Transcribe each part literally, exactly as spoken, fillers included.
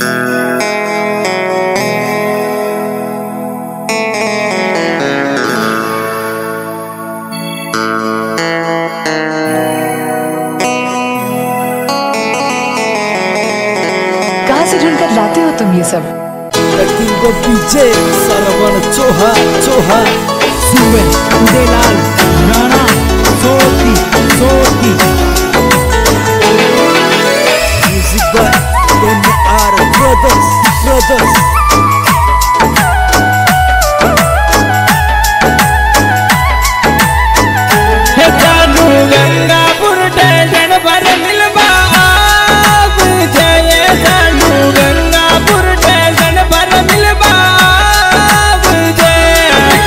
कहाँ से ढूंढ कर लाते हो तुम ये सब? को पीछे सरवण चोहा चोहा सुबह उदयलाल राणा सोती सोती music by M R brothers brothers हे जानू गंगापुर टेंशन पर मिलवा आप जय जानू गंगापुर टेंशन पर मिलवा आप जय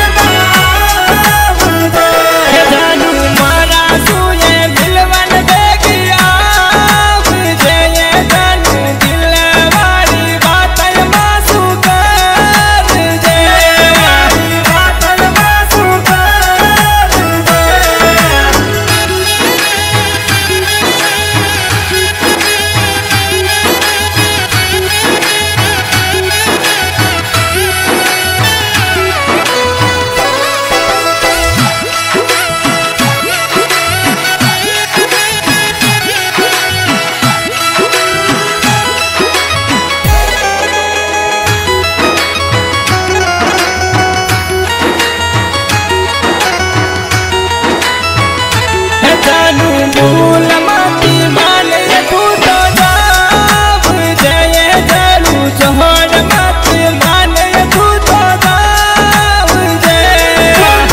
हे जानू मारा सुए मिलवन देगी आप जय जानू दिल वाली बात मासू कर जय बात मासू कर जानू भूल मती मान तू तो जाव जय जानू जोहर मत मान तू तो जाव जय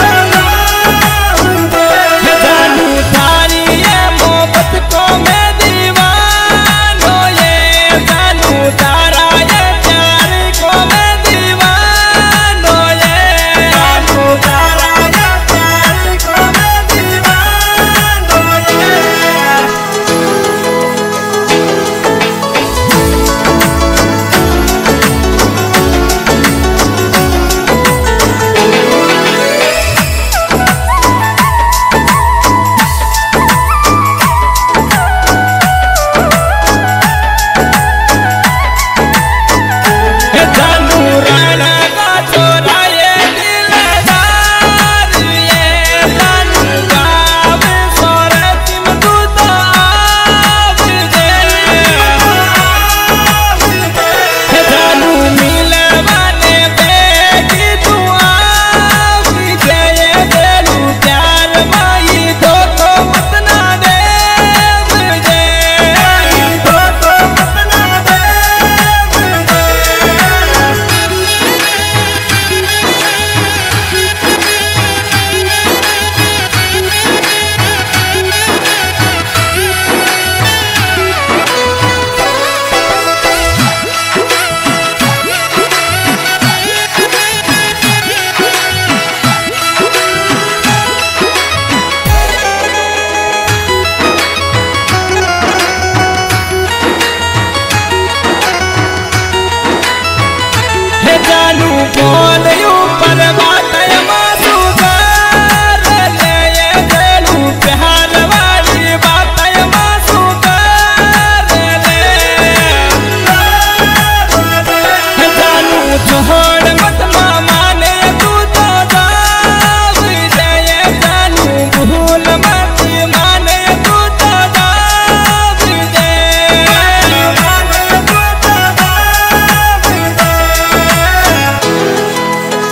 जानू थारी ये मोहब्बत को मैं दीवानो ये जानू तारा ये प्यार को मैं दीवानो ये जानू तारा ये प्यार को मैं दीवानो ये हे जानू राणा का छोरा ये दिलदार ये जानू गाव सोरत में तू तो आव जय हे जानू मिलवाने बेटी तू आव जय जानू प्यार माई तो तो मत ना देव जय तो तो मत ना देव जय हे जानू बोल ऊपर बात मासू कर ले ये जानू प्यार वाली बात मासू कर ले हे जानू जोहर मत माने तू तो जाव जय जानू भूल मत माने तू तो जाव जय माने तू तो जाव जय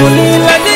सुनील